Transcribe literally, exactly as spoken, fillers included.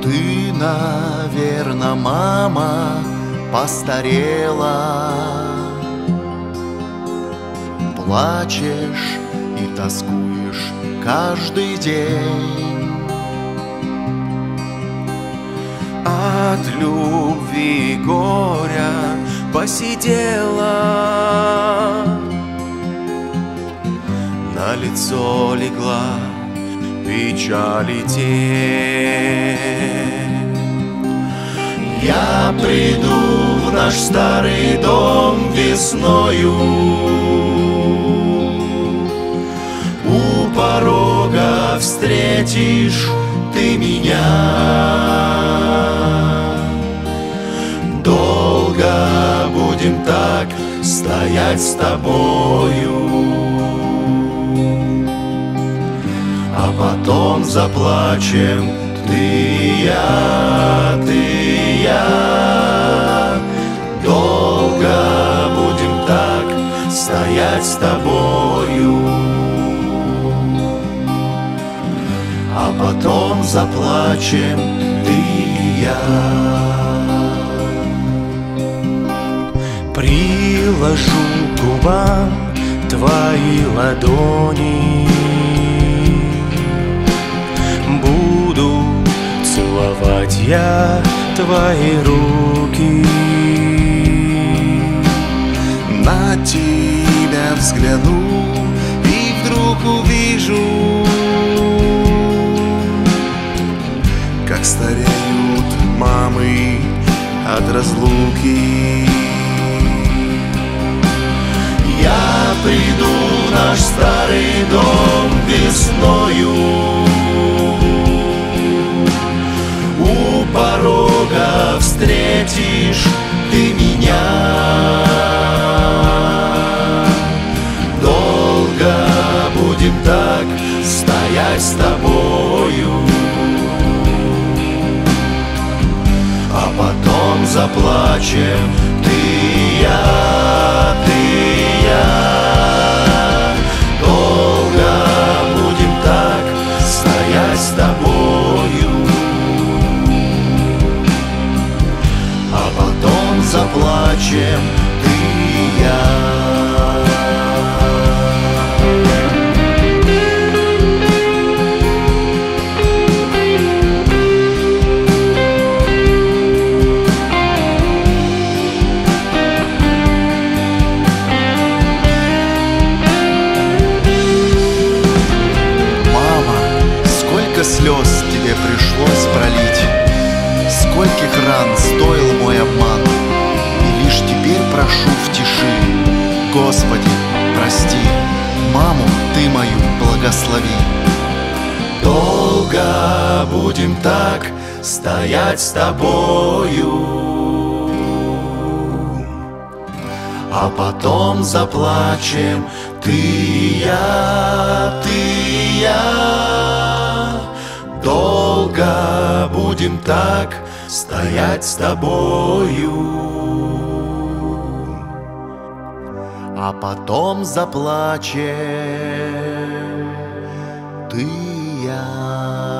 Ты, наверно, мама, постарела, плачешь и тоскуешь каждый день. От любви и горя посидела, на лицо легла печаль и тень. Я приду в наш старый дом весною, у порога встретишь ты меня. Долго будем так стоять с тобою, а потом заплачем ты и я, ты и я. Долго будем так стоять с тобою, а потом заплачем ты и я. Приложу к губам твои ладони, буду целовать я твои руки. На тебя взгляну и вдруг увижу, как стареют мамы от разлуки. Я приду в наш старый дом весною, у порога встретишь ты меня. Долго будем так стоять с тобою, а потом заплачем ты и я, ты и я. Долго будем так стоять с тобою, а потом заплачем ты и я. Слез тебе пришлось пролить, скольких ран стоил мой обман, и лишь теперь прошу в тиши: Господи, прости, маму ты мою благослови. Долго будем так стоять с тобою, а потом заплачем ты и я, ты и я. Долго будем так стоять с тобою, а потом заплачем ты и я.